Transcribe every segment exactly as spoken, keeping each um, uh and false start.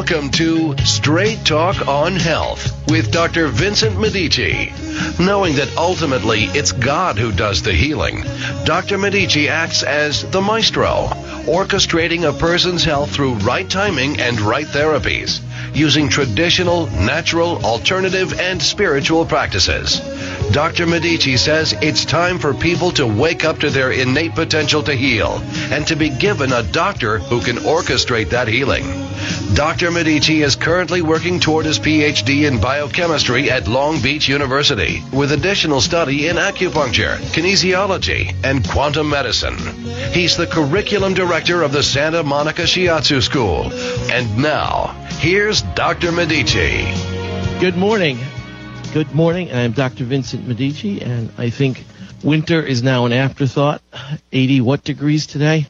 Welcome to Straight Talk on Health with Doctor Vincent Medici. Knowing that ultimately it's God who does the healing, Doctor Medici acts as the maestro, orchestrating a person's health through right timing and right therapies, using traditional, natural, alternative, and spiritual practices. Doctor Medici says it's time for people to wake up to their innate potential to heal and to be given a doctor who can orchestrate that healing. Doctor Medici is currently working toward his P H D in biochemistry at Long Beach University with additional study in acupuncture, kinesiology, and quantum medicine. He's the curriculum director of the Santa Monica Shiatsu School. And now, here's Doctor Medici. Good morning. Good morning. I'm Doctor Vincent Medici, and I think winter is now an afterthought. eighty what degrees today?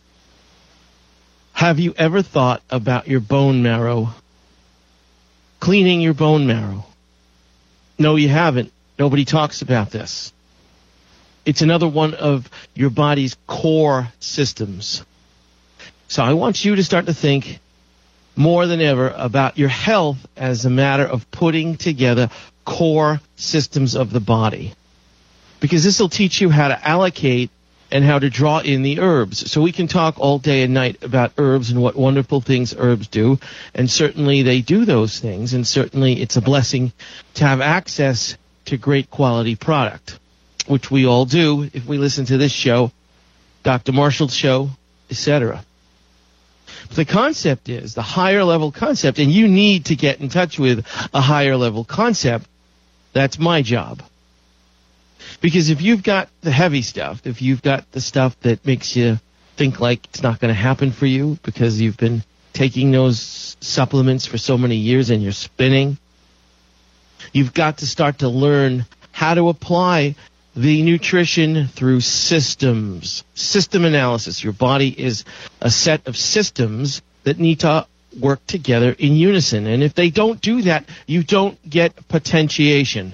Have you ever thought about your bone marrow? Cleaning your bone marrow? No, you haven't. Nobody talks about this. It's another one of your body's core systems. So I want you to start to think more than ever about your health as a matter of putting together core systems of the body. Because this will teach you how to allocate and how to draw in the herbs. So we can talk all day and night about herbs and what wonderful things herbs do. And certainly they do those things. And certainly it's a blessing to have access to great quality product, which we all do if we listen to this show, Doctor Marshall's show, et cetera. The concept is the higher level concept, and you need to get in touch with a higher level concept. That's my job. Because if you've got the heavy stuff, if you've got the stuff that makes you think like it's not going to happen for you because you've been taking those supplements for so many years and you're spinning, you've got to start to learn how to apply the nutrition through systems. System analysis. Your body is a set of systems that need to work together in unison. And if they don't do that, you don't get potentiation.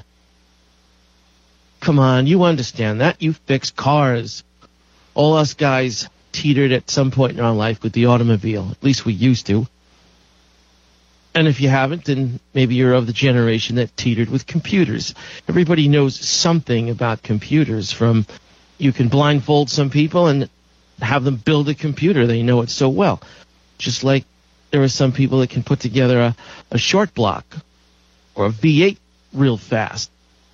Come on, you understand that. You fix cars. All us guys teetered at some point in our life with the automobile. At least we used to. And if you haven't, then maybe you're of the generation that teetered with computers. Everybody knows something about computers. From you can blindfold some people and have them build a computer. They know it so well. Just like there are some people that can put together a, a short block or a V eight real fast.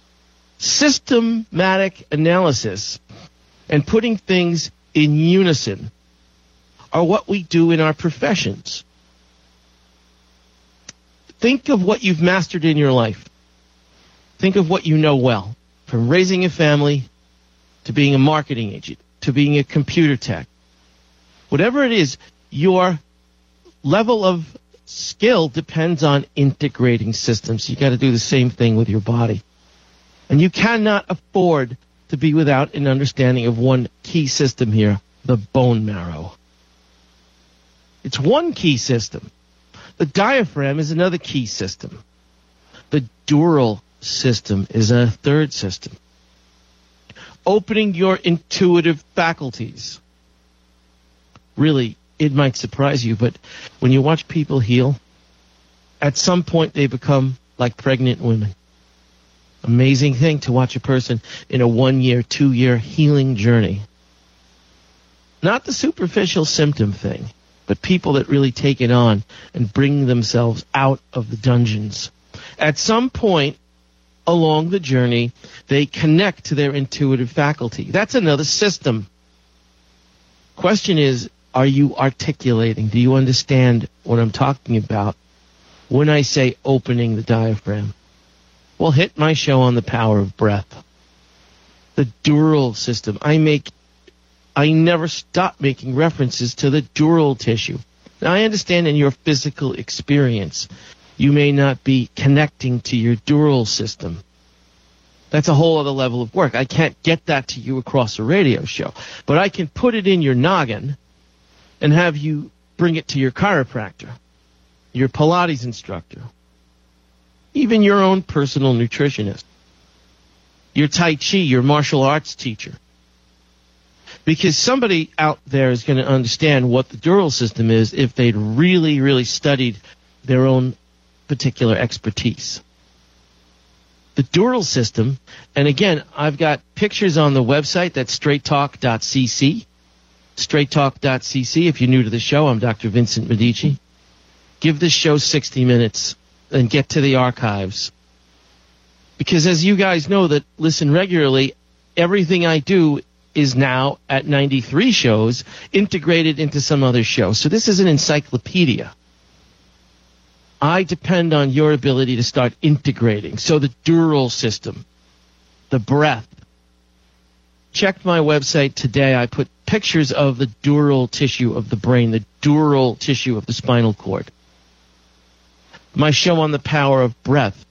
Systematic analysis and putting things in unison are what we do in our professions. Think of what you've mastered in your life. Think of what you know well, from raising a family to being a marketing agent to being a computer tech. Whatever it is, your level of skill depends on integrating systems. You got to do the same thing with your body. And you cannot afford to be without an understanding of one key system here, the bone marrow. It's one key system. The diaphragm is another key system. The dural system is a third system. Opening your intuitive faculties. Really, it might surprise you, but when you watch people heal, at some point they become like pregnant women. Amazing thing to watch a person in a one-year, two-year healing journey. Not the superficial symptom thing, but people that really take it on and bring themselves out of the dungeons. At some point along the journey, they connect to their intuitive faculty. That's another system. Question is, are you articulating? Do you understand what I'm talking about when I say opening the diaphragm? Well, hit my show on the power of breath. The dural system. I make, I never stop making references to the dural tissue. Now, I understand in your physical experience, you may not be connecting to your dural system. That's a whole other level of work. I can't get that to you across a radio show. But I can put it in your noggin and have you bring it to your chiropractor, your Pilates instructor, even your own personal nutritionist, your Tai Chi, your martial arts teacher. Because somebody out there is going to understand what the dural system is if they'd really, really studied their own particular expertise. The dural system, and again, I've got pictures on the website. That's straight talk dot c c. straight talk dot c c. If you're new to the show, I'm Doctor Vincent Medici. Give this show sixty minutes and get to the archives. Because as you guys know that listen regularly, everything I do is now at ninety-three shows integrated into some other show. So this is an encyclopedia. I depend on your ability to start integrating. So the dural system, the breath. Check my website today. I put pictures of the dural tissue of the brain, the dural tissue of the spinal cord. My show on the power of breath.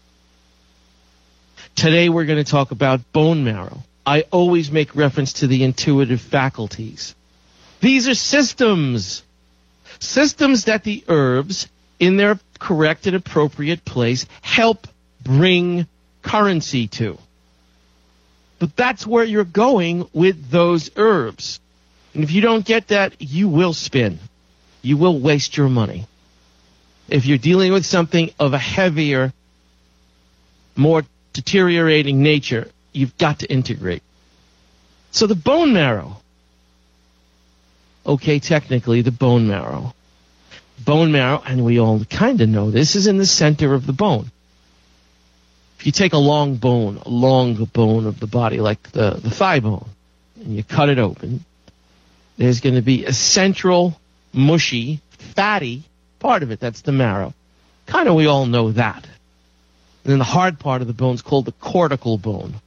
Today we're going to talk about bone marrow. I always make reference to the intuitive faculties. These are systems. Systems that the herbs, in their correct and appropriate place, help bring currency to. But that's where you're going with those herbs. And if you don't get that, you will spin. You will waste your money. If you're dealing with something of a heavier, more deteriorating nature, you've got to integrate. So the bone marrow. Okay, technically, the bone marrow. Bone marrow, and we all kind of know this, is in the center of the bone. If you take a long bone, a long bone of the body, like the, the thigh bone, and you cut it open, there's going to be a central, mushy, fatty part of it. That's the marrow. Kind of we all know that. And then the hard part of the bone is called the cortical bone.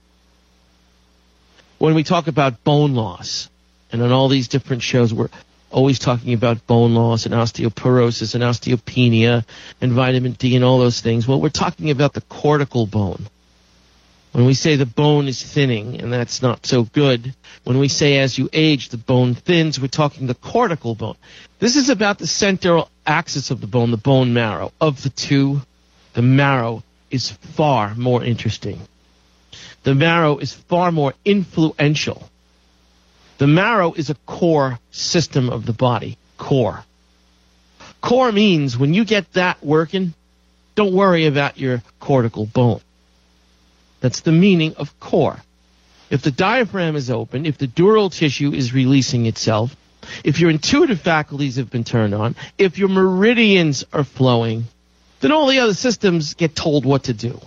When we talk about bone loss, and on all these different shows, we're always talking about bone loss and osteoporosis and osteopenia and vitamin D and all those things. Well, we're talking about the cortical bone. When we say the bone is thinning, and that's not so good, when we say as you age, the bone thins, we're talking the cortical bone. This is about the central axis of the bone, the bone marrow. Of the two, the marrow is far more interesting. The marrow is far more influential. The marrow is a core system of the body. Core. Core means when you get that working, don't worry about your cortical bone. That's the meaning of core. If the diaphragm is open, if the dural tissue is releasing itself, if your intuitive faculties have been turned on, if your meridians are flowing, then all the other systems get told what to do.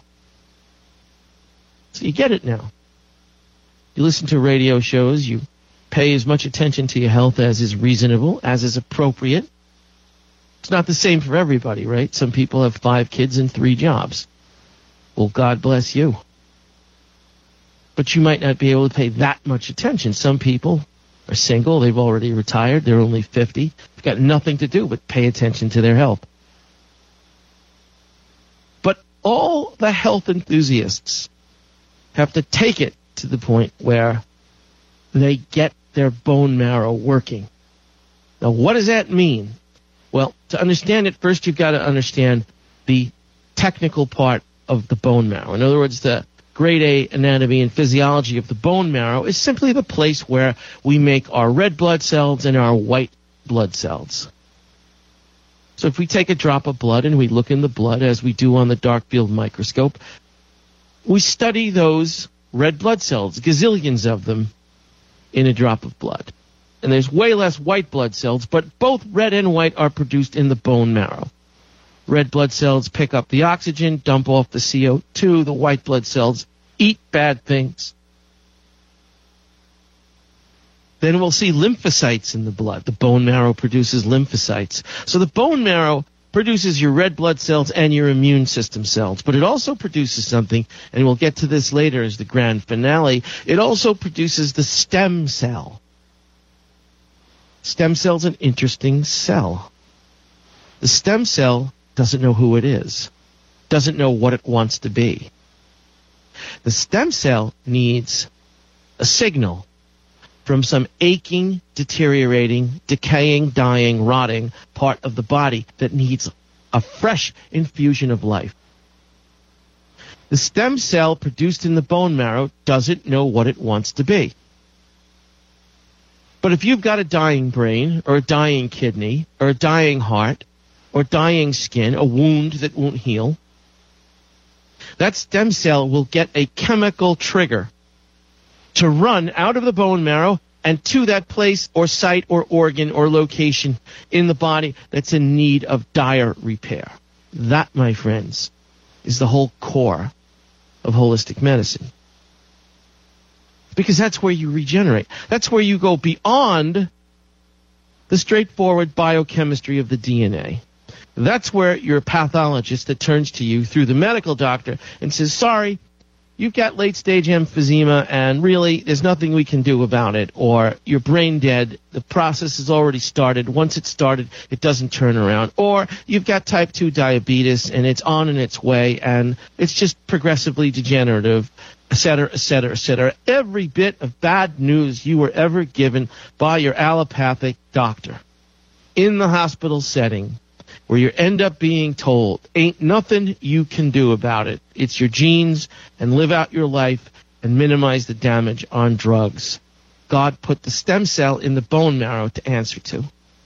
So you get it now. You listen to radio shows, you pay as much attention to your health as is reasonable, as is appropriate. It's not the same for everybody, right? Some people have five kids and three jobs. Well, God bless you. But you might not be able to pay that much attention. Some people are single, they've already retired, they're only fifty. They've got nothing to do but pay attention to their health. But all the health enthusiasts have to take it to the point where they get their bone marrow working. Now, what does that mean? Well, to understand it, first you've got to understand the technical part of the bone marrow. In other words, the grade A anatomy and physiology of the bone marrow is simply the place where we make our red blood cells and our white blood cells. So if we take a drop of blood and we look in the blood, as we do on the dark field microscope, we study those red blood cells, gazillions of them, in a drop of blood. And there's way less white blood cells, but both red and white are produced in the bone marrow. Red blood cells pick up the oxygen, dump off the C O two. The white blood cells eat bad things. Then we'll see lymphocytes in the blood. The bone marrow produces lymphocytes. So the bone marrow produces your red blood cells and your immune system cells. But it also produces something, and we'll get to this later as the grand finale. It also produces the stem cell. Stem cell's an interesting cell. The stem cell doesn't know who it is, doesn't know what it wants to be. The stem cell needs a signal from some aching, deteriorating, decaying, dying, rotting part of the body that needs a fresh infusion of life. The stem cell produced in the bone marrow doesn't know what it wants to be. But if you've got a dying brain, or a dying kidney, or a dying heart, or dying skin, a wound that won't heal, that stem cell will get a chemical trigger to run out of the bone marrow and to that place or site or organ or location in the body that's in need of dire repair. That, my friends, is the whole core of holistic medicine. Because that's where you regenerate. That's where you go beyond the straightforward biochemistry of the D N A. That's where you're a pathologist that turns to you through the medical doctor and says, sorry, you've got late-stage emphysema, and really, there's nothing we can do about it. Or you're brain dead. The process has already started. Once it's started, it doesn't turn around. Or you've got type two diabetes, and it's on in its way, and it's just progressively degenerative, et cetera, et cetera, et cetera. Every bit of bad news you were ever given by your allopathic doctor in the hospital setting, where you end up being told, ain't nothing you can do about it. It's your genes, and live out your life and minimize the damage on drugs. God put the stem cell in the bone marrow to answer to.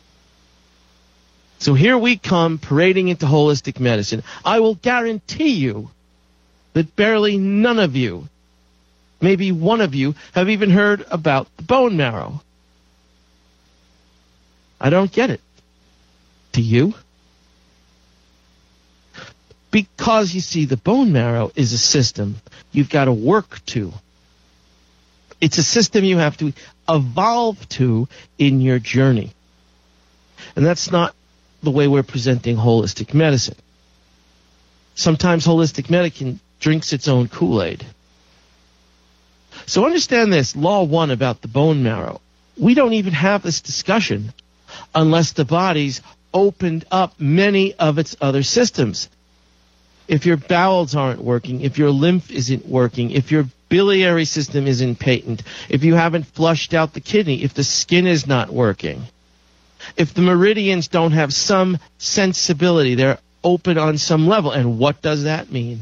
So here we come parading into holistic medicine. I will guarantee you that barely none of you, maybe one of you, have even heard about the bone marrow. I don't get it. Do you? Because, you see, the bone marrow is a system you've got to work to. It's a system you have to evolve to in your journey. And that's not the way we're presenting holistic medicine. Sometimes holistic medicine drinks its own Kool-Aid. So understand this, law one about the bone marrow. We don't even have this discussion unless the body's opened up many of its other systems. If your bowels aren't working, if your lymph isn't working, if your biliary system isn't patent, if you haven't flushed out the kidney, if the skin is not working, if the meridians don't have some sensibility, they're open on some level. And what does that mean?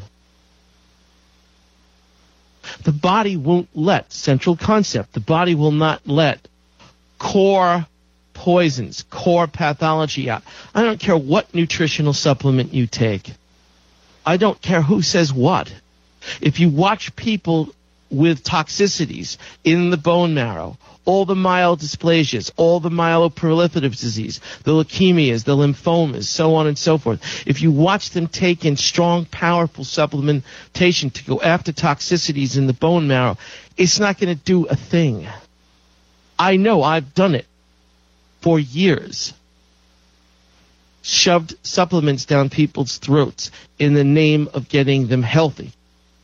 The body won't let, central concept, the body will not let core poisons, core pathology out. I don't care what nutritional supplement you take. I don't care who says what. If you watch people with toxicities in the bone marrow, all the myelodysplasias, all the myeloproliferative disease, the leukemias, the lymphomas, so on and so forth, if you watch them take in strong, powerful supplementation to go after toxicities in the bone marrow, it's not going to do a thing. I know, I've done it for years. Shoved supplements down people's throats in the name of getting them healthy.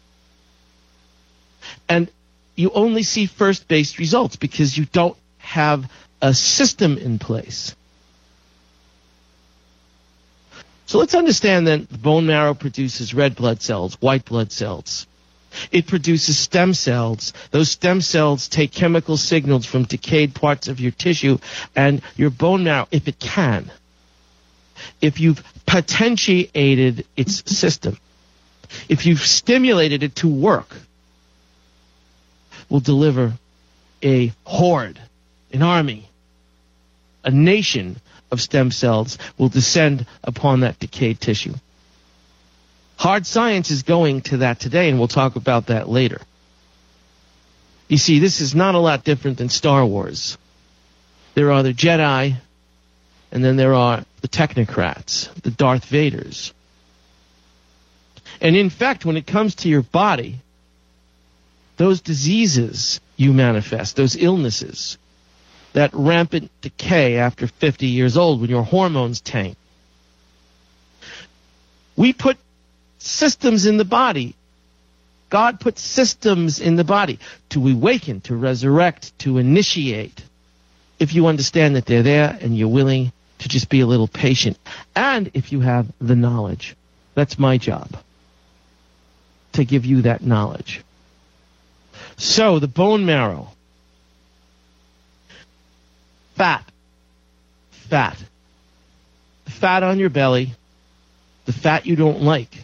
And you only see first-based results because you don't have a system in place. So let's understand then the bone marrow produces red blood cells, white blood cells. It produces stem cells. Those stem cells take chemical signals from decayed parts of your tissue, and your bone marrow, if it can, if you've potentiated its system, if you've stimulated it to work, will deliver a horde, an army, a nation of stem cells will descend upon that decayed tissue. Hard science is going to that today, and we'll talk about that later. You see, this is not a lot different than Star Wars. There are the Jedi, and then there are the technocrats, the Darth Vaders. And in fact, when it comes to your body, those diseases you manifest, those illnesses, that rampant decay after fifty years old when your hormones tank, we put systems in the body. God put systems in the body to awaken, to resurrect, to initiate. If you understand that they're there and you're willing to just be a little patient. And if you have the knowledge. That's my job, to give you that knowledge. So, the bone marrow. Fat. Fat. The fat on your belly. The fat you don't like.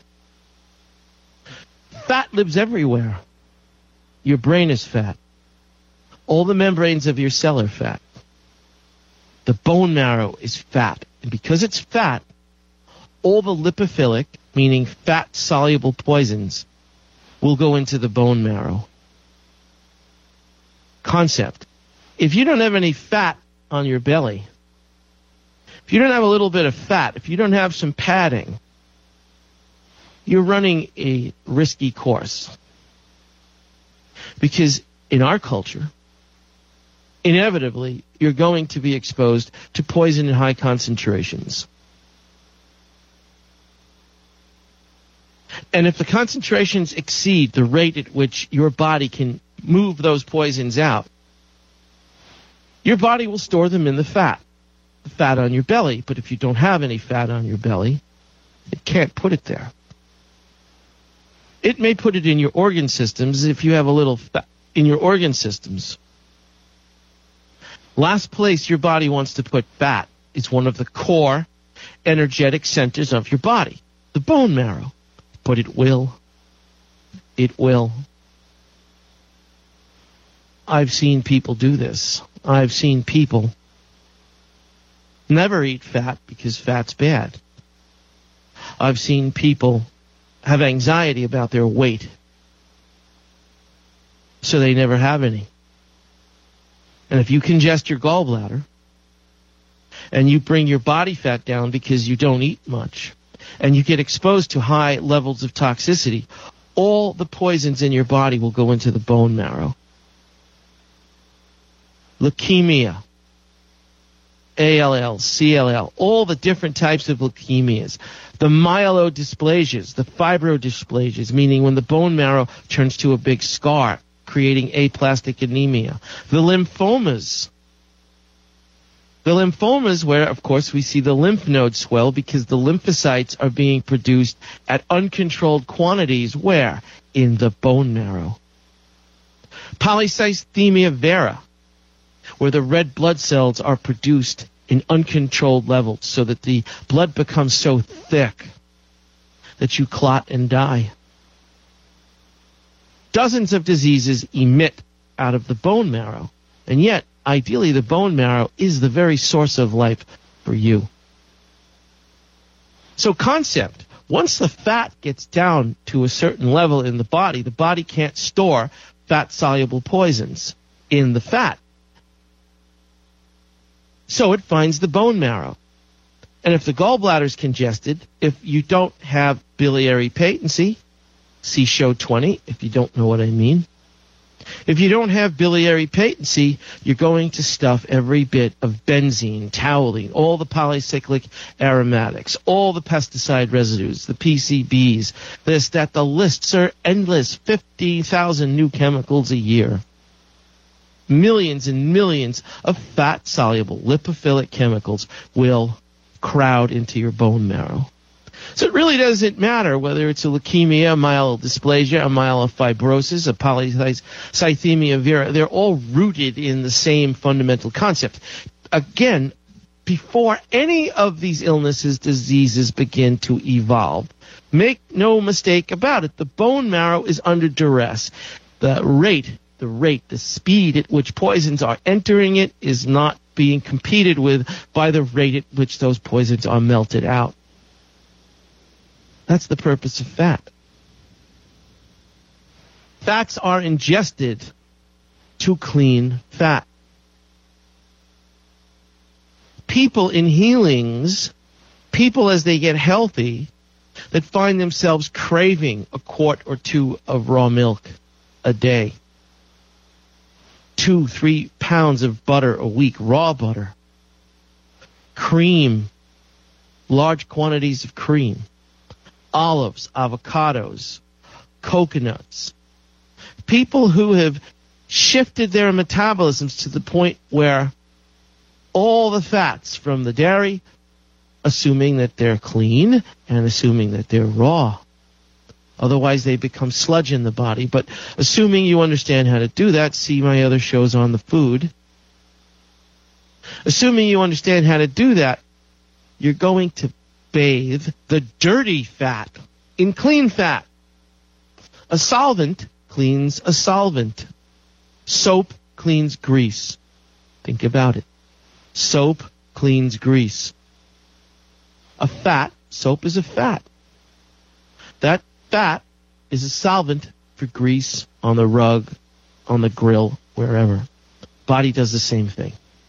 Fat lives everywhere. Your brain is fat. All the membranes of your cell are fat. The bone marrow is fat. And because it's fat, all the lipophilic, meaning fat-soluble poisons, will go into the bone marrow. Concept. If you don't have any fat on your belly, if you don't have a little bit of fat, if you don't have some padding, you're running a risky course. Because in our culture, inevitably, you're going to be exposed to poison in high concentrations. And if the concentrations exceed the rate at which your body can move those poisons out, your body will store them in the fat, the fat on your belly. But if you don't have any fat on your belly, it can't put it there. It may put it in your organ systems if you have a little fat in your organ systems. Last place your body wants to put fat is one of the core energetic centers of your body, the bone marrow. But it will. It will. I've seen people do this. I've seen people never eat fat because fat's bad. I've seen people have anxiety about their weight, so they never have any. And if you congest your gallbladder and you bring your body fat down because you don't eat much, and you get exposed to high levels of toxicity, all the poisons in your body will go into the bone marrow. Leukemia, A L L, C L L, all the different types of leukemias, the myelodysplasias, the fibrodysplasias, meaning when the bone marrow turns to a big scar, creating aplastic anemia, the lymphomas, the lymphomas where, of course, we see the lymph nodes swell because the lymphocytes are being produced at uncontrolled quantities. Where? In the bone marrow. Polycythemia vera, where the red blood cells are produced in uncontrolled levels so that the blood becomes so thick that you clot and die. Dozens of diseases emit out of the bone marrow, and yet, ideally, the bone marrow is the very source of life for you. So concept, once the fat gets down to a certain level in the body, the body can't store fat-soluble poisons in the fat. So it finds the bone marrow. And if the gallbladder is congested, if you don't have biliary patency, see show twenty if you don't know what I mean. If you don't have biliary patency, you're going to stuff every bit of benzene, toluene, all the polycyclic aromatics, all the pesticide residues, the P C Bs, this, that, the lists are endless, fifty thousand new chemicals a year. Millions and millions of fat-soluble lipophilic chemicals will crowd into your bone marrow. So it really doesn't matter whether it's a leukemia, a myelodysplasia, a myelofibrosis, a polycythemia vera. They're all rooted in the same fundamental concept. Again, before any of these illnesses, diseases begin to evolve, make no mistake about it, the bone marrow is under duress. The rate, the rate, the speed at which poisons are entering it is not being competed with by the rate at which those poisons are melted out. That's the purpose of fat. Fats are ingested to clean fat. People in healings, people as they get healthy, that find themselves craving a quart or two of raw milk a day. Two, three pounds of butter a week, raw butter. Cream, large quantities of cream. Olives, avocados, coconuts. People who have shifted their metabolisms to the point where all the fats from the dairy, assuming that they're clean and assuming that they're raw. Otherwise, they become sludge in the body. But assuming you understand how to do that, see my other shows on the food. Assuming you understand how to do that, you're going to bathe the dirty fat in clean fat. A solvent cleans a solvent. Soap cleans grease. Think about it. Soap cleans grease. A fat Soap is a fat. That fat is a solvent for grease on the rug, on the grill, wherever. Body does the same thing.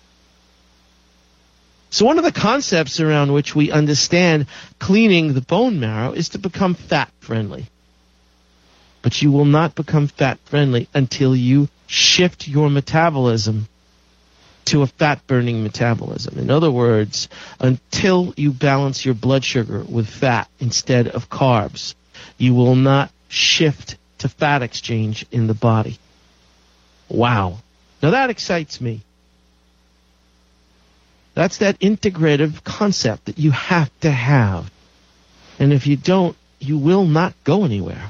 So one of the concepts around which we understand cleaning the bone marrow is to become fat-friendly. But you will not become fat-friendly until you shift your metabolism to a fat-burning metabolism. In other words, until you balance your blood sugar with fat instead of carbs, you will not shift to fat exchange in the body. Wow. Now that excites me. That's that integrative concept that you have to have. And if you don't, you will not go anywhere.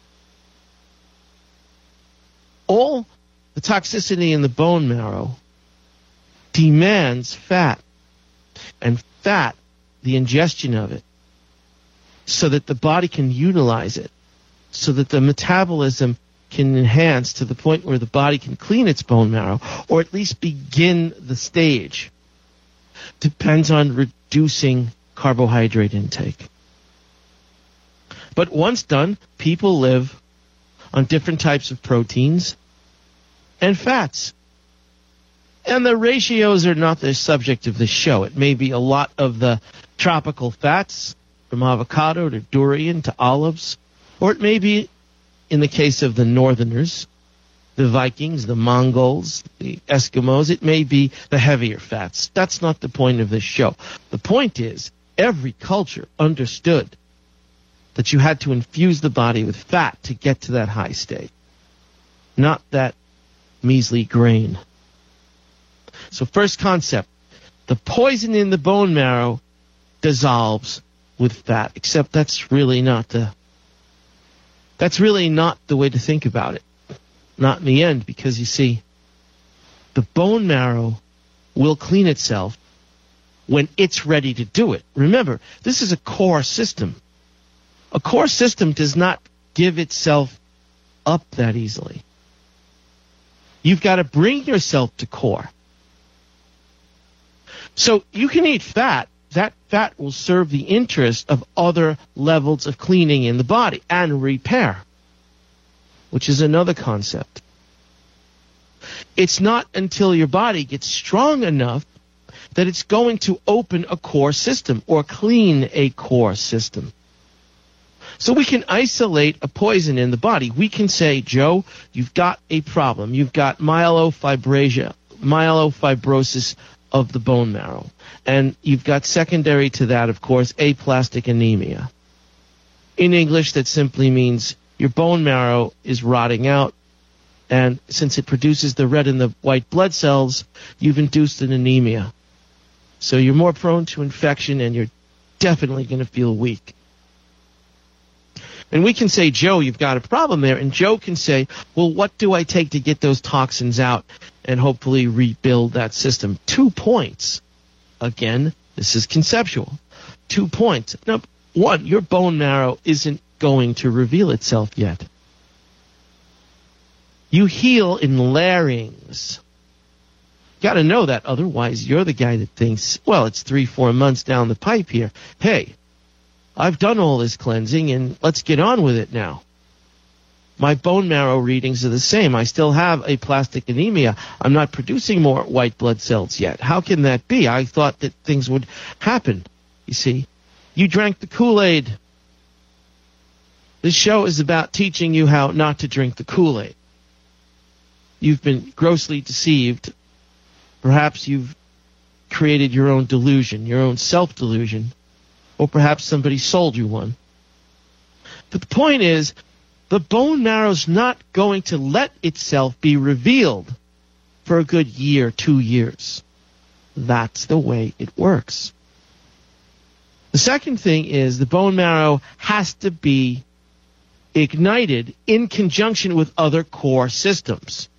All the toxicity in the bone marrow demands fat, and fat, the ingestion of it, so that the body can utilize it, so that the metabolism can enhance to the point where the body can clean its bone marrow, or at least begin the stage. Depends on reducing carbohydrate intake. But once done, people live on different types of proteins and fats. And the ratios are not the subject of this show. It may be a lot of the tropical fats, from avocado to durian to olives, or it may be, in the case of the northerners, the Vikings, the Mongols, the Eskimos, it may be the heavier fats. That's not the point of this show. The point is, every culture understood that you had to infuse the body with fat to get to that high state, not that measly grain. So first concept, the poison in the bone marrow dissolves with fat, except that's really not the that's really not the way to think about it. Not in the end, because you see, the bone marrow will clean itself when it's ready to do it. Remember, this is a core system. A core system does not give itself up that easily. You've got to bring yourself to core. So you can eat fat. That fat will serve the interest of other levels of cleaning in the body and repair, which is another concept. It's not until your body gets strong enough that it's going to open a core system or clean a core system. So we can isolate a poison in the body. We can say, Joe, you've got a problem. You've got myelofibrosis, myelofibrosis of the bone marrow. And you've got secondary to that, of course, aplastic anemia. In English, that simply means your bone marrow is rotting out, and since it produces the red and the white blood cells, you've induced an anemia. So you're more prone to infection, and you're definitely going to feel weak. And we can say, Joe, you've got a problem there. And Joe can say, well, what do I take to get those toxins out and hopefully rebuild that system? Two points. Again, this is conceptual. Two points. Now, one, your bone marrow isn't going to reveal itself yet. You heal in larynx. Got to know that, otherwise you're the guy that thinks, well, it's three, four months down the pipe here. Hey, I've done all this cleansing, and let's get on with it now. My bone marrow readings are the same. I still have aplastic anemia. I'm not producing more white blood cells yet. How can that be? I thought that things would happen. You see, you drank the Kool-Aid. This show is about teaching you how not to drink the Kool-Aid. You've been grossly deceived. Perhaps you've created your own delusion, your own self-delusion, or perhaps somebody sold you one. But the point is, the bone marrow's not going to let itself be revealed for a good year, two years. That's the way it works. The second thing is the bone marrow has to be ignited in conjunction with other core systems.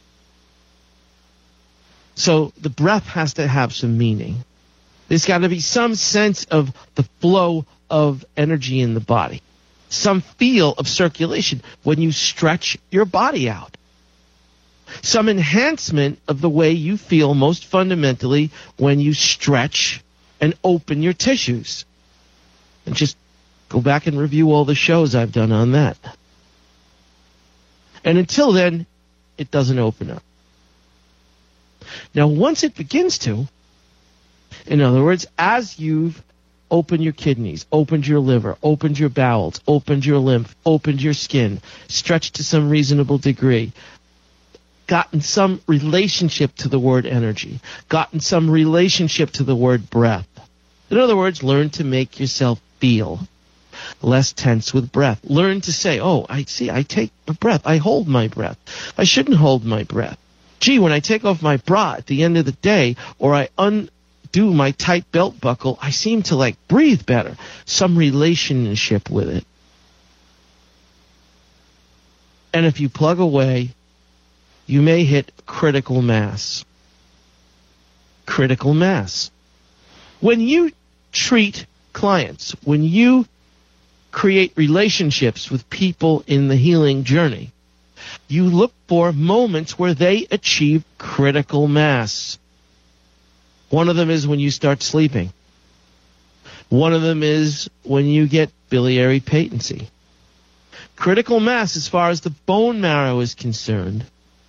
So the breath has to have some meaning. There's got to be some sense of the flow of energy in the body, some feel of circulation when you stretch your body out, some enhancement of the way you feel most fundamentally when you stretch and open your tissues. And just go back and review all the shows I've done on that. And until then, it doesn't open up. Now, once it begins to, in other words, as you've opened your kidneys, opened your liver, opened your bowels, opened your lymph, opened your skin, stretched to some reasonable degree, gotten some relationship to the word energy, gotten some relationship to the word breath. In other words, learn to make yourself feel less tense with breath. Learn to say, oh, I see, I take a breath. I hold my breath. I shouldn't hold my breath. Gee, when I take off my bra at the end of the day, or I undo my tight belt buckle, I seem to like breathe better. Some relationship with it. And if you plug away, you may hit critical mass. Critical mass. When you treat clients, when you create relationships with people in the healing journey, you look for moments where they achieve critical mass. One of them is when you start sleeping. One of them is when you get biliary patency. Critical mass, as far as the bone marrow is concerned,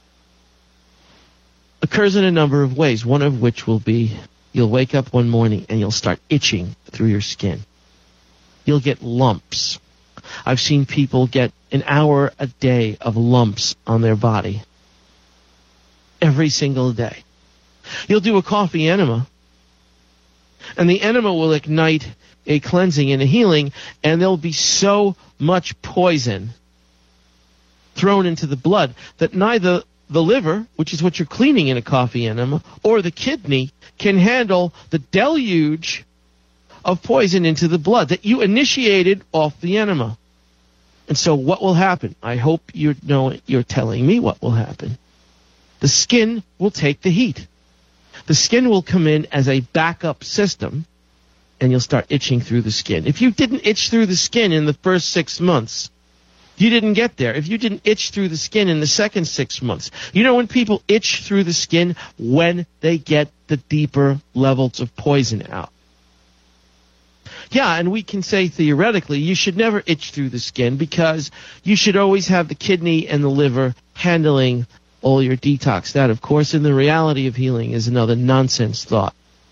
occurs in a number of ways, one of which will be you'll wake up one morning and you'll start itching through your skin. You'll get lumps. I've seen people get an hour a day of lumps on their body. Every single day. You'll do a coffee enema, and the enema will ignite a cleansing and a healing, and there'll be so much poison thrown into the blood that neither the liver, which is what you're cleaning in a coffee enema, or the kidney can handle the deluge of poison into the blood that you initiated off the enema. And so what will happen? I hope you know you're telling me what will happen. The skin will take the heat. The skin will come in as a backup system, and you'll start itching through the skin. If you didn't itch through the skin in the first six months, you didn't get there. If you didn't itch through the skin in the second six months, you know when people itch through the skin? When they get the deeper levels of poison out. Yeah, and we can say theoretically you should never itch through the skin because you should always have the kidney and the liver handling all your detox. That, of course, in the reality of healing is another nonsense thought.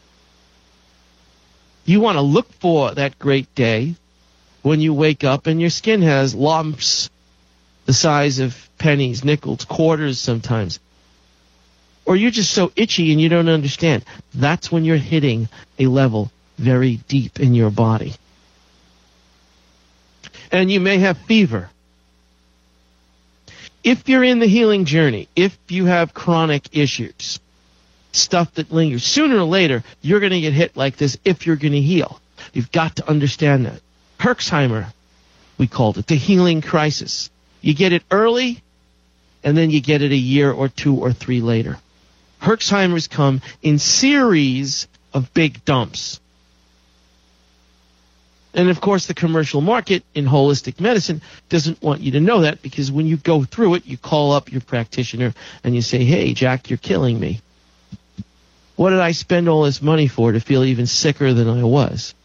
You want to look for that great day when you wake up and your skin has lumps the size of pennies, nickels, quarters sometimes. Or you're just so itchy and you don't understand. That's when you're hitting a level very deep in your body. And you may have fever. If you're in the healing journey, if you have chronic issues, stuff that lingers, sooner or later, you're going to get hit like this if you're going to heal. You've got to understand that. Herxheimer, we called it, the healing crisis. You get it early, and then you get it a year or two or three later. Herxheimers come in series of big dumps. And, of course, the commercial market in holistic medicine doesn't want you to know that because when you go through it, you call up your practitioner and you say, hey, Jack, you're killing me. What did I spend all this money for to feel even sicker than I was?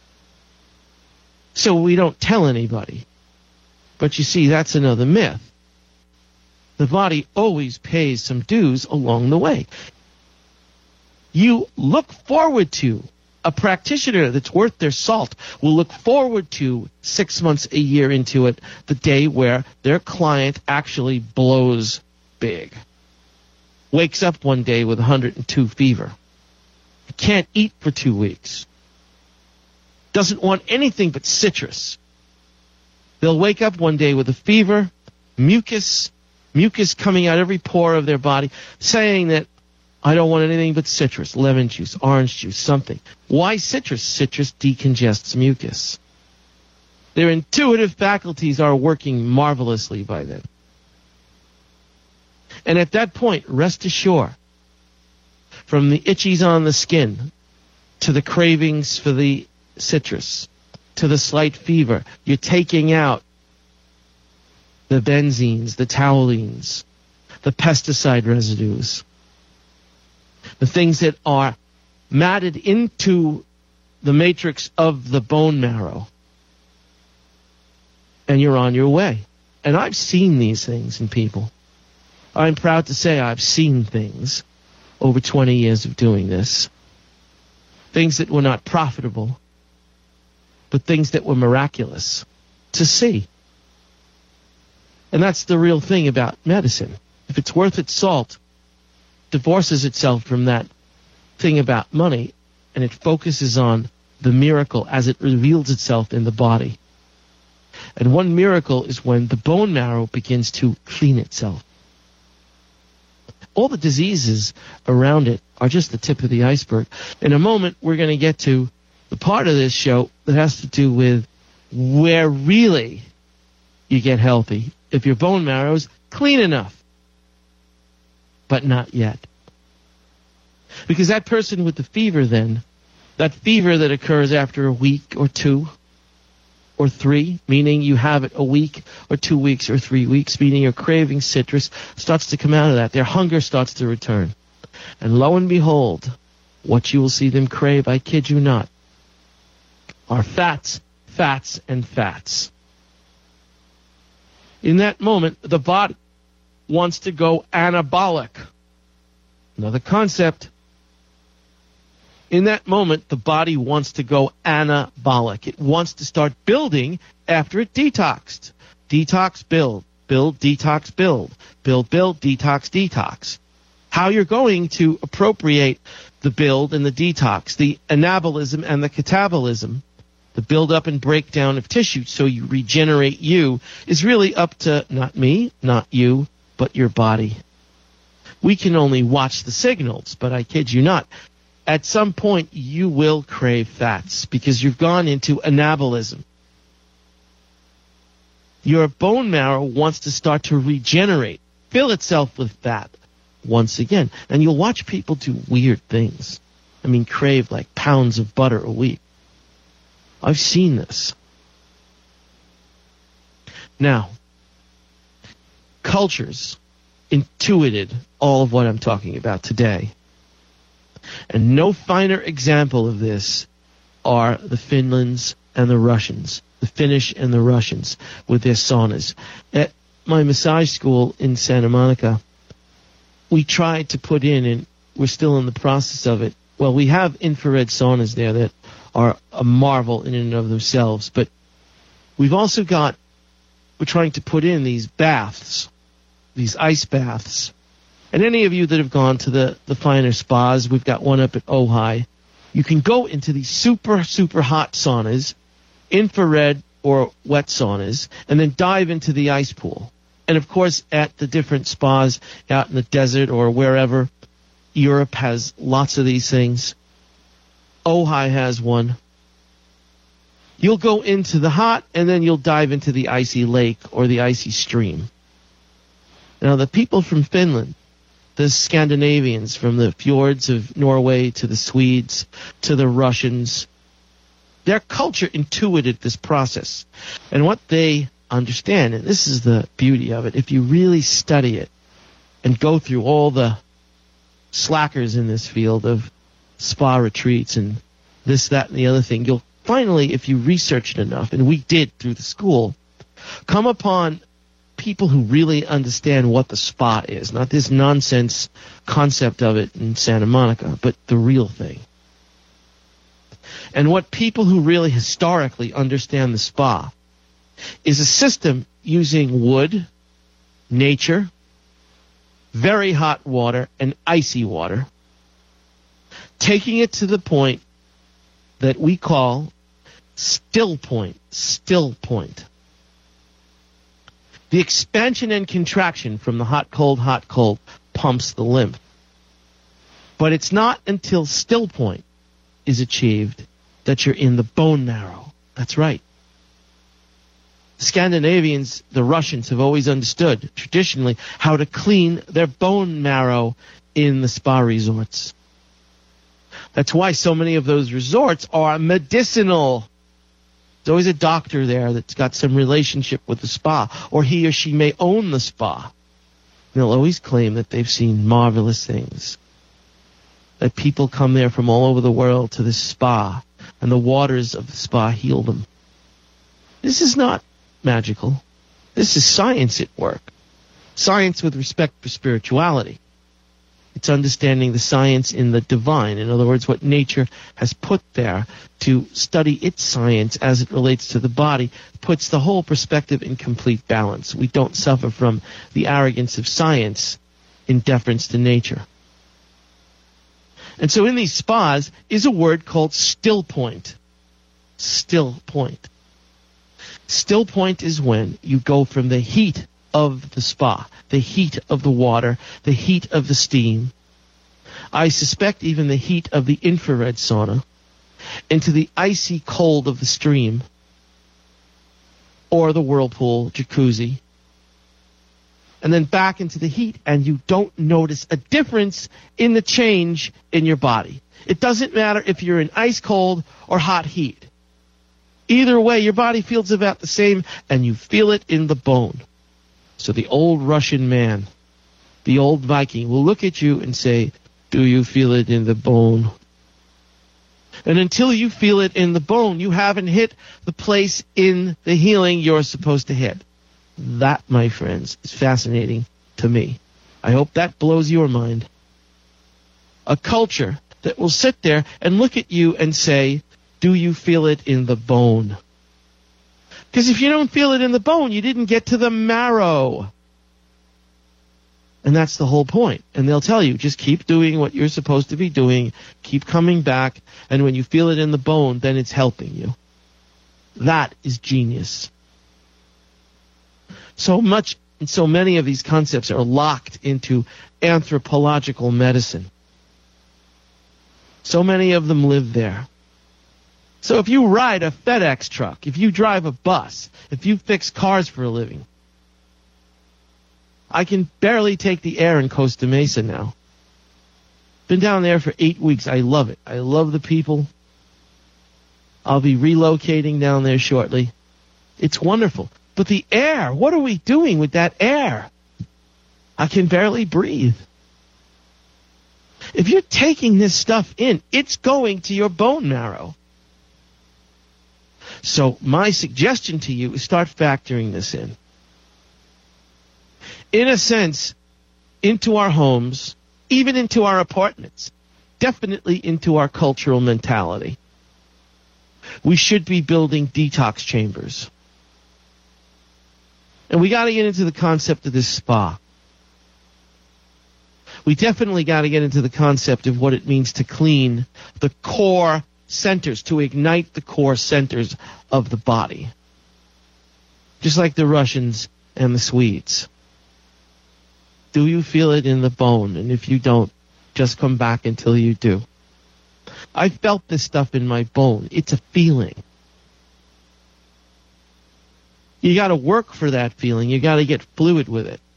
So we don't tell anybody. But you see, that's another myth. The body always pays some dues along the way. You look forward to a practitioner that's worth their salt will look forward to six months, a year into it, the day where their client actually blows big. Wakes up one day with one hundred two fever. Can't eat for two weeks. Doesn't want anything but citrus. They'll wake up one day with a fever, mucus, mucus coming out every pore of their body, saying that I don't want anything but citrus, lemon juice, orange juice, something. Why citrus? Citrus decongests mucus. Their intuitive faculties are working marvelously by then. And at that point, rest assured, from the itchies on the skin to the cravings for the citrus to the slight fever, you're taking out the benzenes, the toluenes, the pesticide residues, the things that are matted into the matrix of the bone marrow and you're on your way. And I've seen these things in people. I'm proud to say I've seen things over twenty years of doing this. Things that were not profitable, but things that were miraculous to see. And that's the real thing about medicine. If it's worth its salt, it divorces itself from that thing about money, and it focuses on the miracle as it reveals itself in the body. And one miracle is when the bone marrow begins to clean itself. All the diseases around it are just the tip of the iceberg. In a moment, we're going to get to the part of this show that has to do with where really you get healthy. If your bone marrow's clean enough. But not yet. Because that person with the fever then, that fever that occurs after a week or two or three, meaning you have it a week or two weeks or three weeks, meaning you're craving citrus, starts to come out of that. Their hunger starts to return. And lo and behold, what you will see them crave, I kid you not, are fats, fats, and fats. In that moment, the body wants to go anabolic. Another concept. In that moment, the body wants to go anabolic. It wants to start building after it detoxed. Detox, build. Build, detox, build. Build, build, detox, detox. How you're going to appropriate the build and the detox, the anabolism and the catabolism, the build-up and breakdown of tissue so you regenerate you, is really up to not me, not you, but your body. We can only watch the signals, but I kid you not. At some point, you will crave fats because you've gone into anabolism. Your bone marrow wants to start to regenerate, fill itself with fat once again. And you'll watch people do weird things. I mean, crave like pounds of butter a week. I've seen this. Now, cultures intuited all of what I'm talking about today. And no finer example of this are the Finlands and the Russians, the Finnish and the Russians with their saunas. At my massage school in Santa Monica, we tried to put in, and we're still in the process of it, well, we have infrared saunas there that are a marvel in and of themselves, but we've also got, we're trying to put in these baths, these ice baths. And any of you that have gone to the, the finer spas, we've got one up at Ojai, you can go into these super, super hot saunas, infrared or wet saunas, and then dive into the ice pool. And of course, at the different spas out in the desert or wherever, Europe has lots of these things. Ojai has one. You'll go into the hot, and then you'll dive into the icy lake or the icy stream. Now, the people from Finland, the Scandinavians, from the fjords of Norway to the Swedes to the Russians, their culture intuited this process. And what they understand, and this is the beauty of it, if you really study it and go through all the slackers in this field of spa retreats and this, that, and the other thing, you'll finally, if you research it enough, and we did through the school, come upon people who really understand what the spa is, not this nonsense concept of it in Santa Monica, but the real thing. And what people who really historically understand the spa is a system using wood, nature, very hot water, and icy water, taking it to the point that we call still point, still point. The expansion and contraction from the hot, cold, hot, cold pumps the lymph. But it's not until still point is achieved that you're in the bone marrow. That's right. The Scandinavians, the Russians, have always understood, traditionally, how to clean their bone marrow in the spa resorts. That's why so many of those resorts are medicinal. There's always a doctor there that's got some relationship with the spa, or he or she may own the spa. And they'll always claim that they've seen marvelous things, that people come there from all over the world to this spa, and the waters of the spa heal them. This is not magical. This is science at work. Science with respect for spirituality. It's understanding the science in the divine. In other words, what nature has put there to study its science as it relates to the body puts the whole perspective in complete balance. We don't suffer from the arrogance of science in deference to nature. And so in these spas is a word called still point. Still point. Still point is when you go from the heat of the spa, the heat of the water, the heat of the steam, I suspect even the heat of the infrared sauna, into the icy cold of the stream, or the whirlpool jacuzzi, and then back into the heat, and you don't notice a difference in the change in your body. It doesn't matter if you're in ice cold or hot heat. Either way, your body feels about the same, and you feel it in the bone. So the old Russian man, the old Viking, will look at you and say, do you feel it in the bone? And until you feel it in the bone, you haven't hit the place in the healing you're supposed to hit. That, my friends, is fascinating to me. I hope that blows your mind. A culture that will sit there and look at you and say, do you feel it in the bone? Because if you don't feel it in the bone, you didn't get to the marrow. And that's the whole point. And they'll tell you, just keep doing what you're supposed to be doing, keep coming back, and when you feel it in the bone, then it's helping you. That is genius. So much, and so many of these concepts are locked into anthropological medicine. So many of them live there. So if you ride a FedEx truck, if you drive a bus, if you fix cars for a living, I can barely take the air in Costa Mesa now. Been down there for eight weeks. I love it. I love the people. I'll be relocating down there shortly. It's wonderful. But the air, what are we doing with that air? I can barely breathe. If you're taking this stuff in, it's going to your bone marrow. So my suggestion to you is start factoring this in. In a sense, into our homes, even into our apartments, definitely into our cultural mentality. We should be building detox chambers. And we got to get into the concept of this spa. We definitely got to get into the concept of what it means to clean the core centers, to ignite the core centers of the body. Just like the Russians and the Swedes. Do you feel it in the bone? And if you don't, just come back until you do. I felt this stuff in my bone. It's a feeling. You got to work for that feeling. You got to get fluid with it.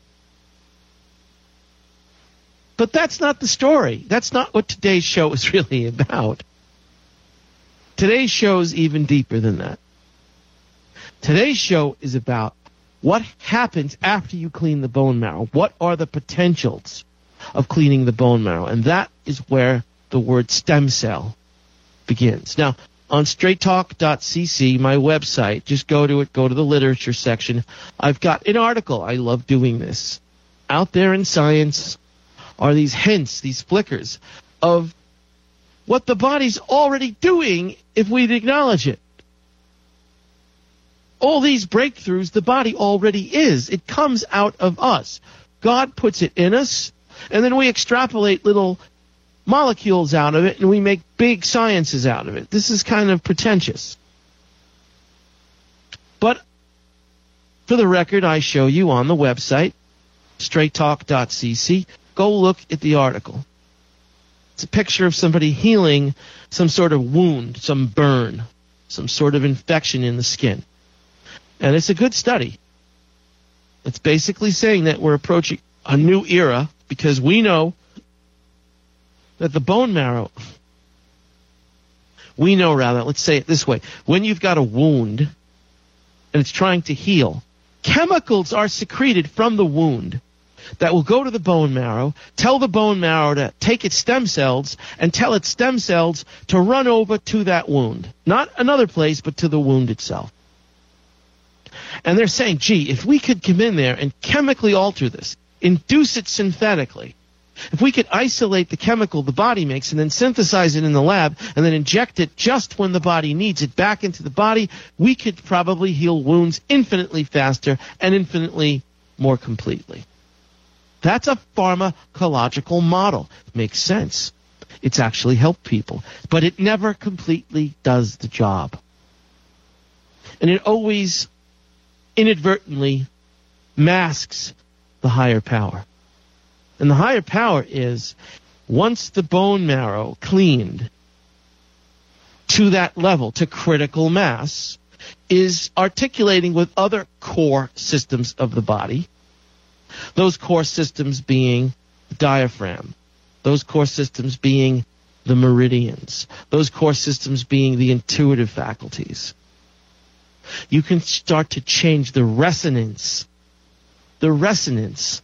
But that's not the story. That's not what today's show is really about. Today's show is even deeper than that. Today's show is about what happens after you clean the bone marrow. What are the potentials of cleaning the bone marrow? And that is where the word stem cell begins. Now, on straight talk dot c c, my website, just go to it, go to the literature section. I've got an article. I love doing this. Out there in science are these hints, these flickers of what the body's already doing if we'd acknowledge it. All these breakthroughs, the body already is. It comes out of us. God puts it in us, and then we extrapolate little molecules out of it, and we make big sciences out of it. This is kind of pretentious. But for the record, I show you on the website, straight talk dot c c. Go look at the article. It's a picture of somebody healing some sort of wound, some burn, some sort of infection in the skin. And it's a good study. It's basically saying that we're approaching a new era because we know that the bone marrow, we know rather, let's say it this way, when you've got a wound and it's trying to heal, chemicals are secreted from the wound that will go to the bone marrow, tell the bone marrow to take its stem cells, and tell its stem cells to run over to that wound. Not another place, but to the wound itself. And they're saying, gee, if we could come in there and chemically alter this, induce it synthetically, if we could isolate the chemical the body makes and then synthesize it in the lab and then inject it just when the body needs it back into the body, we could probably heal wounds infinitely faster and infinitely more completely. That's a pharmacological model. Makes sense. It's actually helped people. But it never completely does the job. And it always inadvertently masks the higher power. And the higher power is, once the bone marrow cleaned to that level, to critical mass, is articulating with other core systems of the body. Those core systems being the diaphragm. Those core systems being the meridians. Those core systems being the intuitive faculties. You can start to change the resonance, the resonance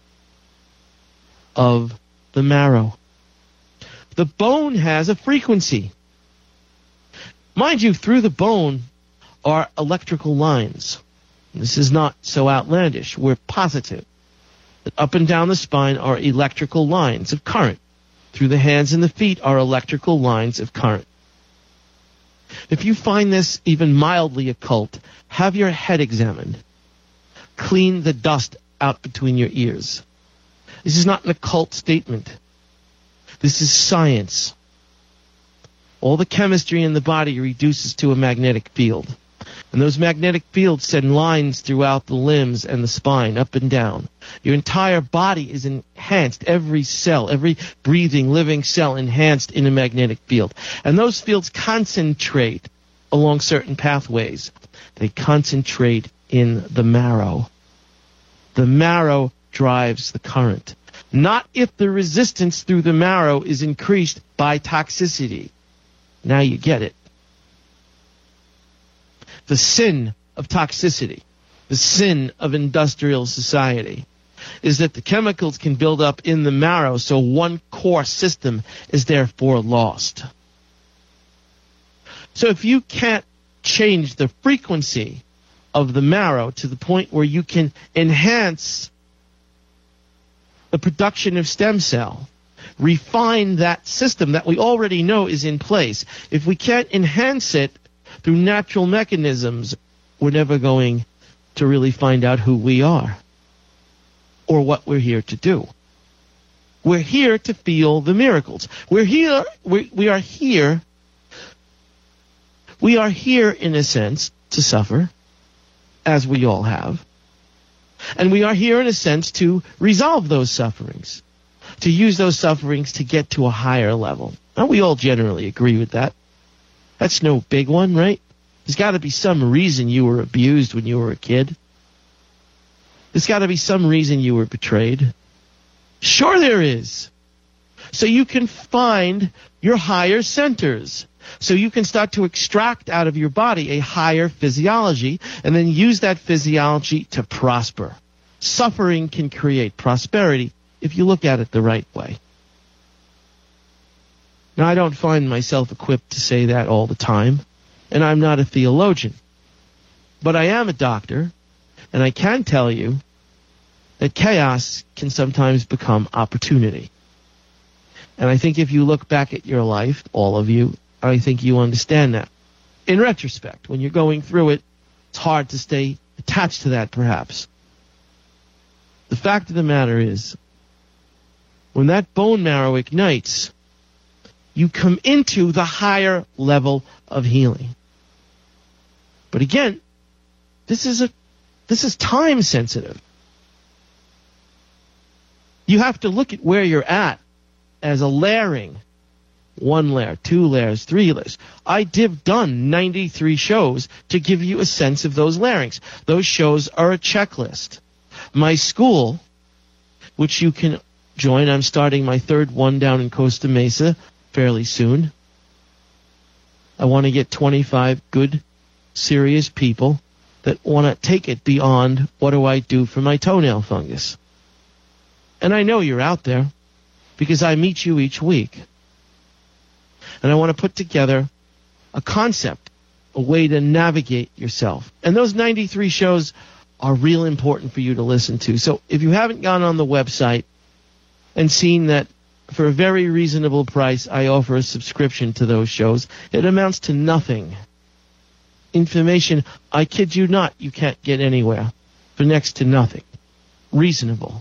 of the marrow. The bone has a frequency. Mind you, through the bone are electrical lines. This is not so outlandish. We're positive that up and down the spine are electrical lines of current. Through the hands and the feet are electrical lines of current. If you find this even mildly occult, have your head examined. Clean the dust out between your ears. This is not an occult statement. This is science. All the chemistry in the body reduces to a magnetic field. And those magnetic fields send lines throughout the limbs and the spine, up and down. Your entire body is enhanced, every cell, every breathing, living cell enhanced in a magnetic field. And those fields concentrate along certain pathways. They concentrate in the marrow. The marrow drives the current. Not if the resistance through the marrow is increased by toxicity. Now you get it. The sin of toxicity, the sin of industrial society, is that the chemicals can build up in the marrow, so one core system is therefore lost. So if you can't change the frequency of the marrow to the point where you can enhance the production of stem cell, refine that system that we already know is in place, if we can't enhance it through natural mechanisms, we're never going to really find out who we are or what we're here to do. We're here to feel the miracles. We're here, we, we are here, we are here in a sense to suffer, as we all have. And we are here in a sense to resolve those sufferings, to use those sufferings to get to a higher level. And we all generally agree with that. That's no big one, right? There's got to be some reason you were abused when you were a kid. There's got to be some reason you were betrayed. Sure there is. So you can find your higher centers. So you can start to extract out of your body a higher physiology and then use that physiology to prosper. Suffering can create prosperity if you look at it the right way. Now, I don't find myself equipped to say that all the time, and I'm not a theologian. But I am a doctor, and I can tell you that chaos can sometimes become opportunity. And I think if you look back at your life, all of you, I think you understand that. In retrospect, when you're going through it, it's hard to stay attached to that, perhaps. The fact of the matter is, when that bone marrow ignites, you come into the higher level of healing. But again, this is a this is time sensitive. You have to look at where you're at as a layering. One layer, two layers, three layers. I did done ninety-three shows to give you a sense of those layerings. Those shows are a checklist. My school, which you can join, I'm starting my third one down in Costa Mesa fairly soon. I want to get twenty-five good, serious people that want to take it beyond what do I do for my toenail fungus. And I know you're out there because I meet you each week. And I want to put together a concept, a way to navigate yourself. And those ninety-three shows are real important for you to listen to. So if you haven't gone on the website and seen that for a very reasonable price, I offer a subscription to those shows, it amounts to nothing. Information, I kid you not, you can't get anywhere for next to nothing. Reasonable.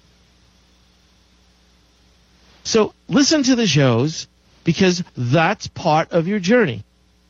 So listen to the shows because that's part of your journey.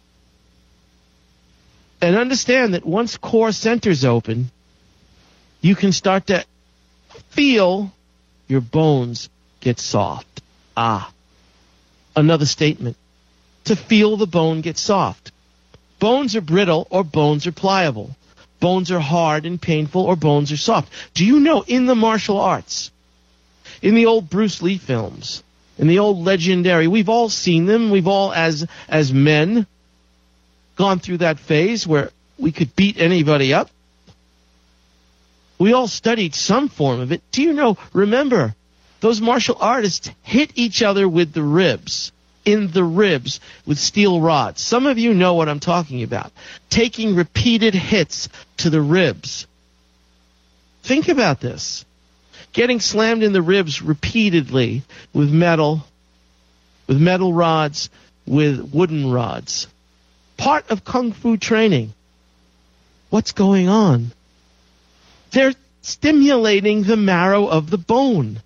And understand that once core centers open, you can start to feel your bones get soft. Ah, another statement. To feel the bone get soft. Bones are brittle or bones are pliable. Bones are hard and painful or bones are soft. Do you know in the martial arts, in the old Bruce Lee films, in the old legendary, we've all seen them, we've all as as men gone through that phase where we could beat anybody up. We all studied some form of it. Do you know, remember, those martial artists hit each other with the ribs, in the ribs with steel rods. Some of you know what I'm talking about. Taking repeated hits to the ribs. Think about this. Getting slammed in the ribs repeatedly with metal, with metal rods, with wooden rods. Part of Kung Fu training. What's going on? They're stimulating the marrow of the bone.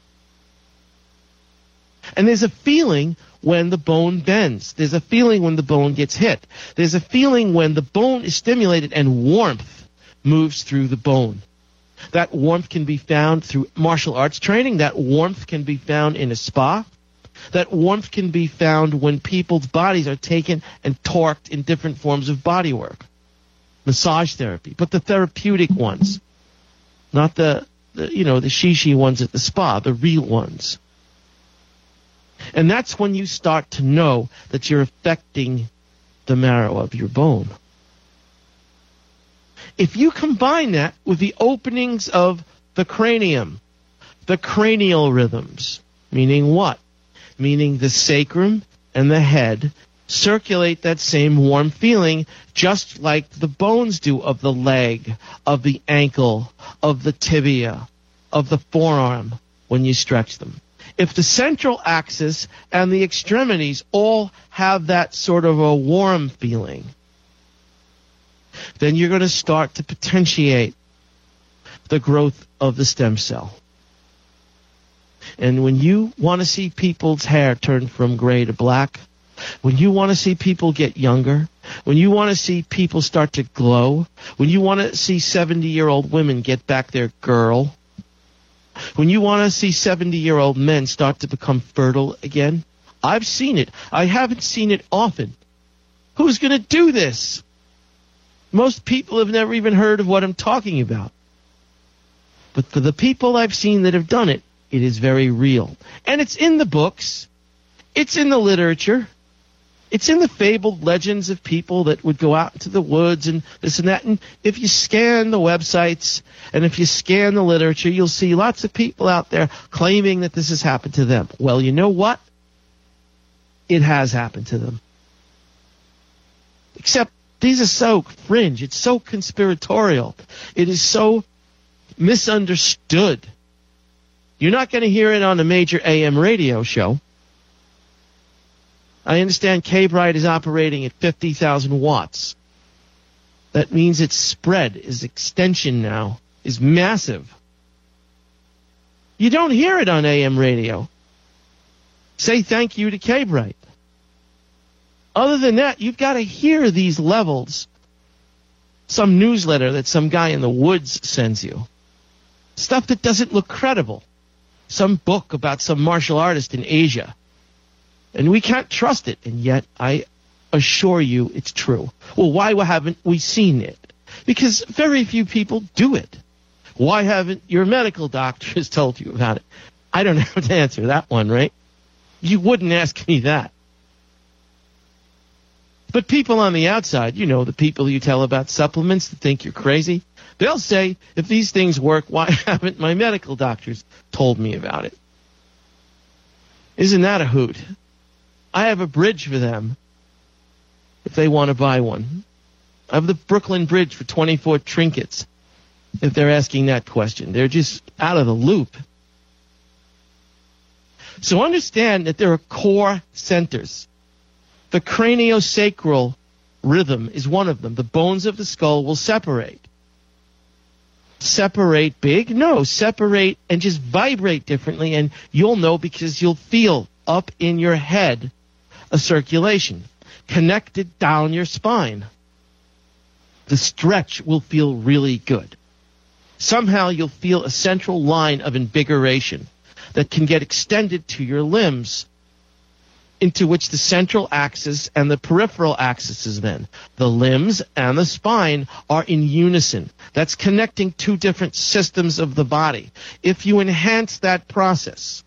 And there's a feeling when the bone bends. There's a feeling when the bone gets hit. There's a feeling when the bone is stimulated and warmth moves through the bone. That warmth can be found through martial arts training. That warmth can be found in a spa. That warmth can be found when people's bodies are taken and torqued in different forms of body work. Massage therapy, but the therapeutic ones. Not the, the you know, the shishi ones at the spa, the real ones. And that's when you start to know that you're affecting the marrow of your bone. If you combine that with the openings of the cranium, the cranial rhythms, meaning what? Meaning the sacrum and the head circulate that same warm feeling just like the bones do of the leg, of the ankle, of the tibia, of the forearm when you stretch them. If the central axis and the extremities all have that sort of a warm feeling, then you're going to start to potentiate the growth of the stem cell. And when you want to see people's hair turn from gray to black, when you want to see people get younger, when you want to see people start to glow, when you want to see seventy-year-old women get back their girl, when you want to see seventy-year-old men start to become fertile again, I've seen it. I haven't seen it often. Who's going to do this? Most people have never even heard of what I'm talking about. But for the people I've seen that have done it, it is very real. And it's in the books. It's in the literature. It's in the fabled legends of people that would go out into the woods and this and that. And if you scan the websites and if you scan the literature, you'll see lots of people out there claiming that this has happened to them. Well, you know what? It has happened to them. Except these are so fringe. It's so conspiratorial. It is so misunderstood. You're not going to hear it on a major A M radio show. I understand K-Brite is operating at fifty thousand watts. That means its spread, its extension now, is massive. You don't hear it on A M radio. Say thank you to K-Brite. Other than that, you've got to hear these levels. Some newsletter that some guy in the woods sends you. Stuff that doesn't look credible. Some book about some martial artist in Asia. And we can't trust it. And yet, I assure you it's true. Well, why haven't we seen it? Because very few people do it. Why haven't your medical doctors told you about it? I don't have to answer that one, right? You wouldn't ask me that. But people on the outside, you know, the people you tell about supplements that think you're crazy, they'll say, if these things work, why haven't my medical doctors told me about it? Isn't that a hoot? I have a bridge for them if they want to buy one. I have the Brooklyn Bridge for twenty-four trinkets. if they're asking that question. They're just out of the loop. So understand that there are core centers. The craniosacral rhythm is one of them. The bones of the skull will separate. Separate big? No, separate and just vibrate differently, and you'll know because you'll feel up in your head a circulation connected down your spine. The stretch will feel really good. Somehow you'll feel a central line of invigoration that can get extended to your limbs, into which the central axis and the peripheral axis is then. The limbs and the spine are in unison. That's connecting two different systems of the body. If you enhance that process,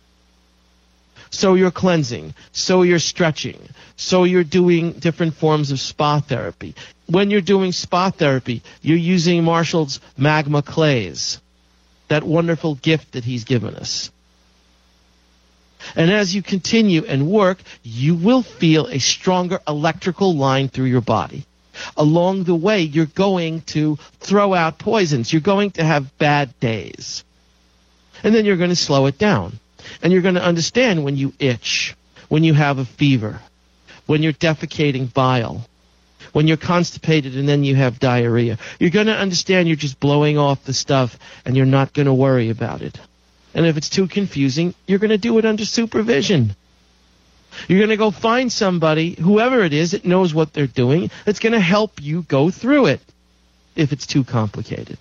so you're cleansing, so you're stretching, so you're doing different forms of spa therapy. When you're doing spa therapy, you're using Marshall's magma clays, that wonderful gift that he's given us. And as you continue and work, you will feel a stronger electrical line through your body. Along the way, you're going to throw out poisons. You're going to have bad days. And then you're going to slow it down. And you're going to understand when you itch, when you have a fever, when you're defecating bile, when you're constipated and then you have diarrhea. You're going to understand you're just blowing off the stuff and you're not going to worry about it. And if it's too confusing, you're going to do it under supervision. You're going to go find somebody, whoever it is, that knows what they're doing, that's going to help you go through it if it's too complicated.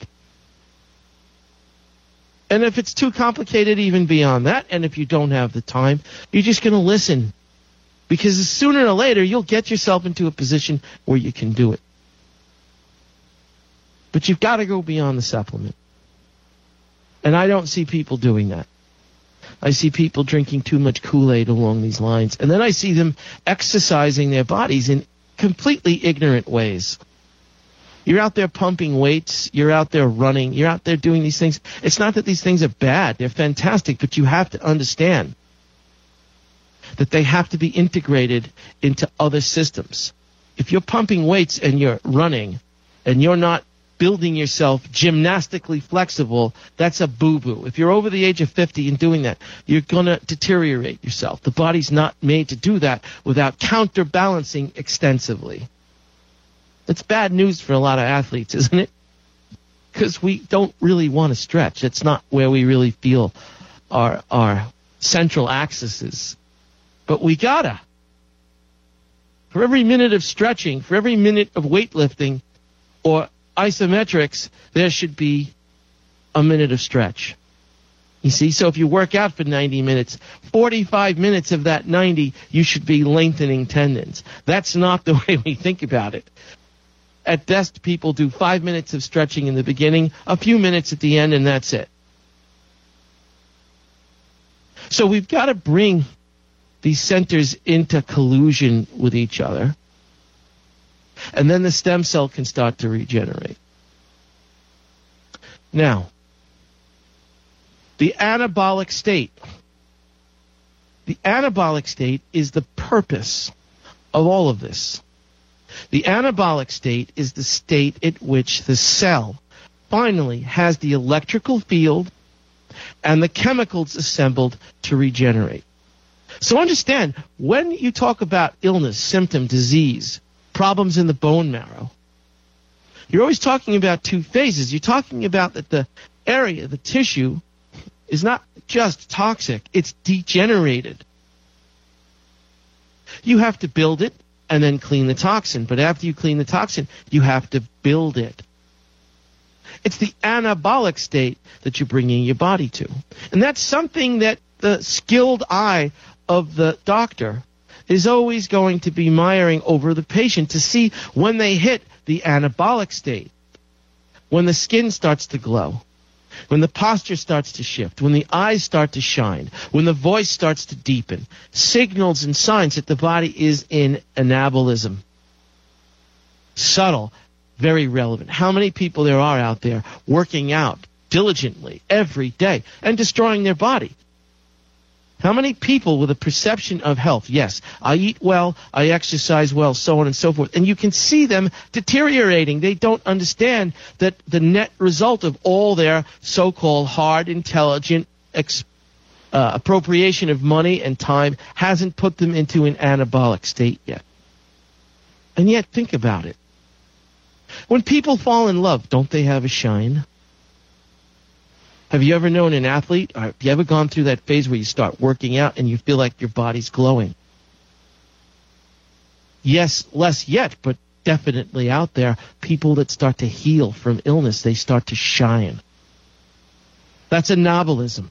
And if it's too complicated even beyond that, and if you don't have the time, you're just going to listen. Because sooner or later, you'll get yourself into a position where you can do it. But you've got to go beyond the supplement. And I don't see people doing that. I see people drinking too much Kool-Aid along these lines. And then I see them exercising their bodies in completely ignorant ways. You're out there pumping weights. You're out there running. You're out there doing these things. It's not that these things are bad. They're fantastic. But you have to understand that they have to be integrated into other systems. If you're pumping weights and you're running and you're not building yourself gymnastically flexible, that's a boo-boo. If you're over the age of fifty and doing that, you're going to deteriorate yourself. The body's not made to do that without counterbalancing extensively. It's bad news for a lot of athletes, isn't it? Because we don't really want to stretch. It's not where we really feel our, our central axis is. But we gotta. For every minute of stretching, for every minute of weightlifting, or isometrics, there should be a minute of stretch. You see, so if you work out for ninety minutes, forty-five minutes of that ninety, you should be lengthening tendons. That's not the way we think about it. At best, people do five minutes of stretching in the beginning, a few minutes at the end, and that's it. So we've got to bring these centers into collusion with each other. And then the stem cell can start to regenerate. Now, the anabolic state. The anabolic state is the purpose of all of this. The anabolic state is the state at which the cell finally has the electrical field and the chemicals assembled to regenerate. So understand, when you talk about illness, symptom, disease, problems in the bone marrow, you're always talking about two phases. You're talking about that the area, the tissue, is not just toxic, it's degenerated. You have to build it and then clean the toxin. But after you clean the toxin, you have to build it. It's the anabolic state that you're bringing your body to. And that's something that the skilled eye of the doctor is always going to be miring over the patient to see when they hit the anabolic state, when the skin starts to glow, when the posture starts to shift, when the eyes start to shine, when the voice starts to deepen, signals and signs that the body is in anabolism. Subtle, very relevant. How many people there are out there working out diligently every day and destroying their body? How many people with a perception of health? Yes, I eat well, I exercise well, so on and so forth. And you can see them deteriorating. They don't understand that the net result of all their so-called hard, intelligent ex- uh, appropriation of money and time hasn't put them into an anabolic state yet. And yet, think about it. When people fall in love, don't they have a shine? Have you ever known an athlete? Or have you ever gone through that phase where you start working out and you feel like your body's glowing? Yes, less yet, but definitely out there, people that start to heal from illness, they start to shine. That's anabolism.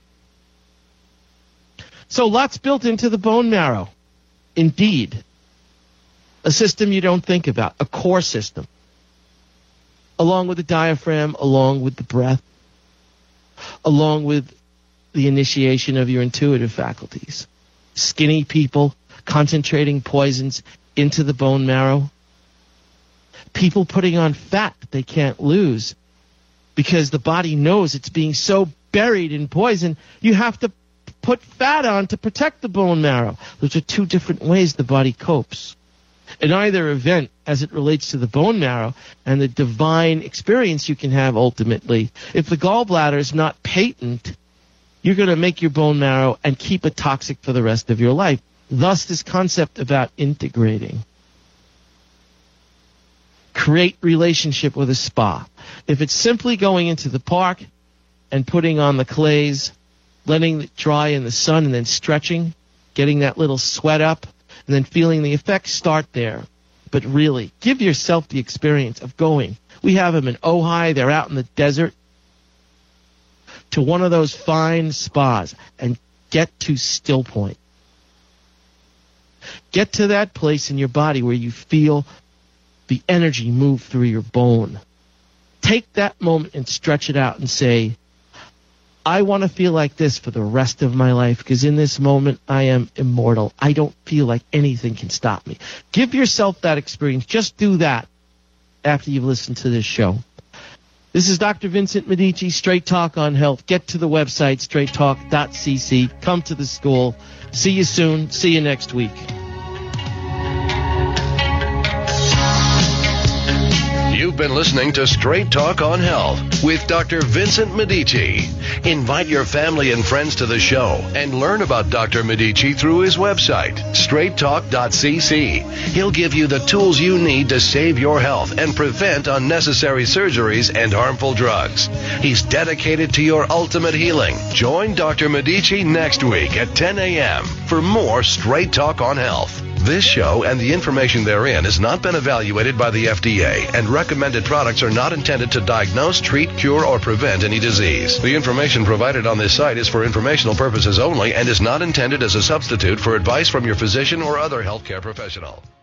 So lots built into the bone marrow. Indeed. A system you don't think about, a core system. Along with the diaphragm, along with the breath, along with the initiation of your intuitive faculties. Skinny people concentrating poisons into the bone marrow. People putting on fat that they can't lose because the body knows it's being so buried in poison, you have to put fat on to protect the bone marrow. Those are two different ways the body copes. In either event, as it relates to the bone marrow and the divine experience you can have ultimately, if the gallbladder is not patent, you're going to make your bone marrow and keep it toxic for the rest of your life. Thus, this concept about integrating. Create relationship with a spa. If it's simply going into the park and putting on the clays, letting it dry in the sun and then stretching, getting that little sweat up, and then feeling the effects, start there. But really, give yourself the experience of going. We have them in Ojai. They're out in the desert. To one of those fine spas and get to Still Point. Get to that place in your body where you feel the energy move through your bone. Take that moment and stretch it out and say, I want to feel like this for the rest of my life because in this moment I am immortal. I don't feel like anything can stop me. Give yourself that experience. Just do that after you've listened to this show. This is Doctor Vincent Medici, Straight Talk on Health. Get to the website, straight talk dot c c. Come to the school. See you soon. See you next week. You've been listening to Straight Talk on Health with Doctor Vincent Medici. Invite your family and friends to the show and learn about Doctor Medici through his website, straight talk dot c c. He'll give you the tools you need to save your health and prevent unnecessary surgeries and harmful drugs. He's dedicated to your ultimate healing. Join Doctor Medici next week at ten a.m. for more Straight Talk on Health. This show and the information therein has not been evaluated by the F D A, and recommended products are not intended to diagnose, treat, cure, or prevent any disease. The information provided on this site is for informational purposes only and is not intended as a substitute for advice from your physician or other healthcare professional.